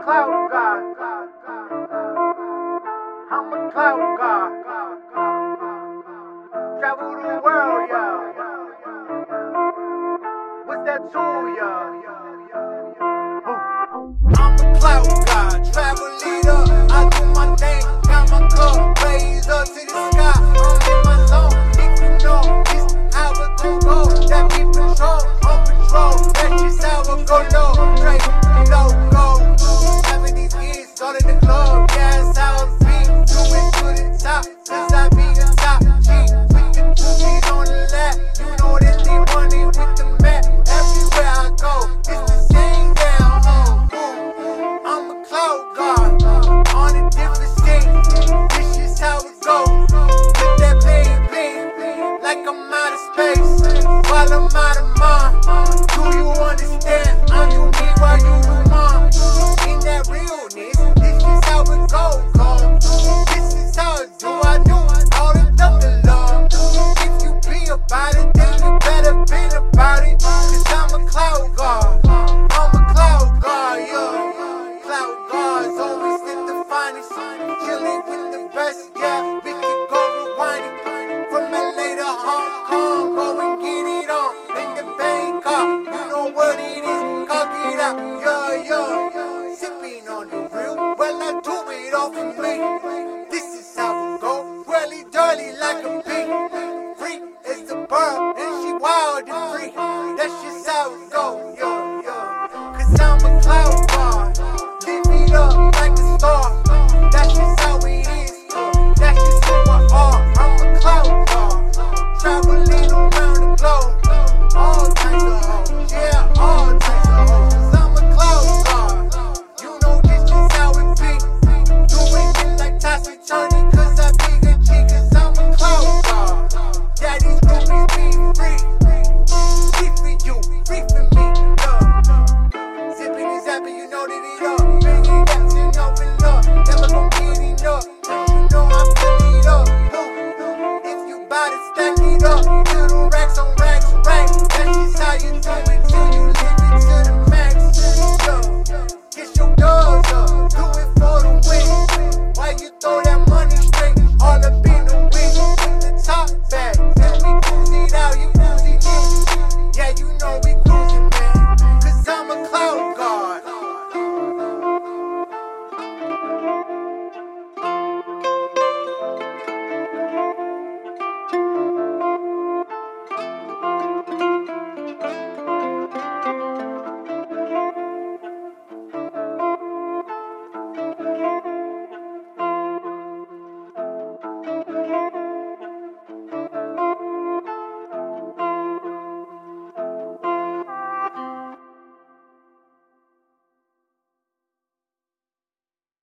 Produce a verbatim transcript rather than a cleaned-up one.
cloud god. I'm a cloud god. Travel the world, yeah. What's that to ya? I'm a cloud god, travel leader. I do my thing, got my cup raised up to the sky. I'm in my zone. If you know, this how it gon' go. That be control, on control. That's just how it go low, straight low go. Having these kids, go to the club, yeah, that's how it be. Do it to the top, cause I be the top G. With the two G's on the lap, you know that they money with the mat. Everywhere I go, it's the same down home. I'm a cloud god, on a different stage. This is how it goes. With that bling bling, like I'm out of space, while I'm out of mind. Do you understand? I'm unique while you do mine. In that realness, this is how it goes. This is how it do. I do all the thunder love. If you be about it, then you better be about it. Cause I'm a cloud god. I'm a cloud god, yeah. Cloud gods always in the finest. Chillin' with the best, yeah. We can go rewind it. From L A to Hong Kong, go and get it on. In the Bangkok, you know what it is. Cock it out, yeah, yeah. Sipping on the real, well I do it all for me.